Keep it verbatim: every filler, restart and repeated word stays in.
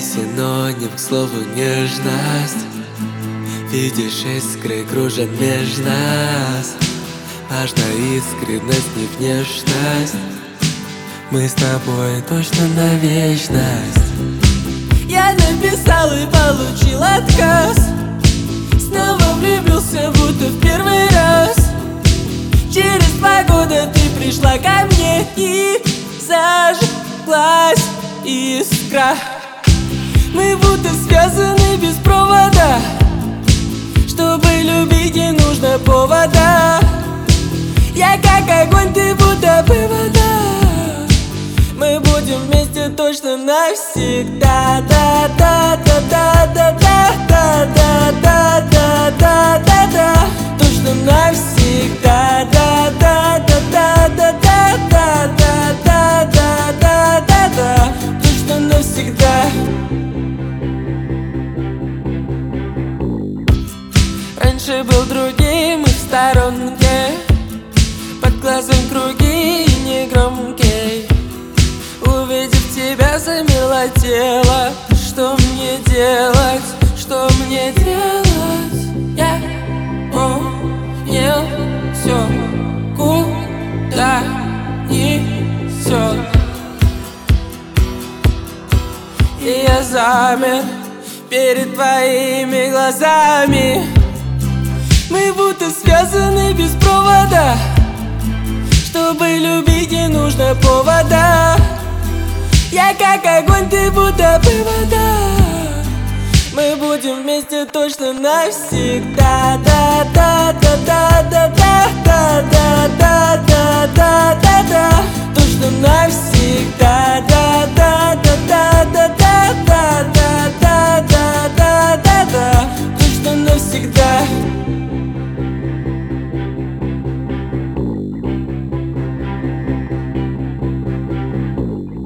синоним к слову нежность. Видишь, искры кружат меж нас. Важна искренность, не внешность. Мы с тобой точно на вечность. Я написал и получил отказ. Снова влюбился, будто в первый раз. Через два года ты пришла ко мне и зажглась искра. Мы будто связаны без провода. Чтобы любить, не нужно повода. Я как огонь, ты будто бы вода. Мы будем вместе точно навсегда. Да да да да да да да да да да да да да точно навсегда. Да да да да да да да да да да да да да точно навсегда. Раньше был другим и в сторонке, под глазом круги и негромкий. Увидев тебя, замерло тело. Что мне делать? Что мне делать? Я понял все, куда несет. И я замер перед твоими глазами. Мы будто связаны без провода. Чтобы любить, не нужно повода. Я как огонь, ты будто бы вода. Мы будем вместе точно навсегда. Да да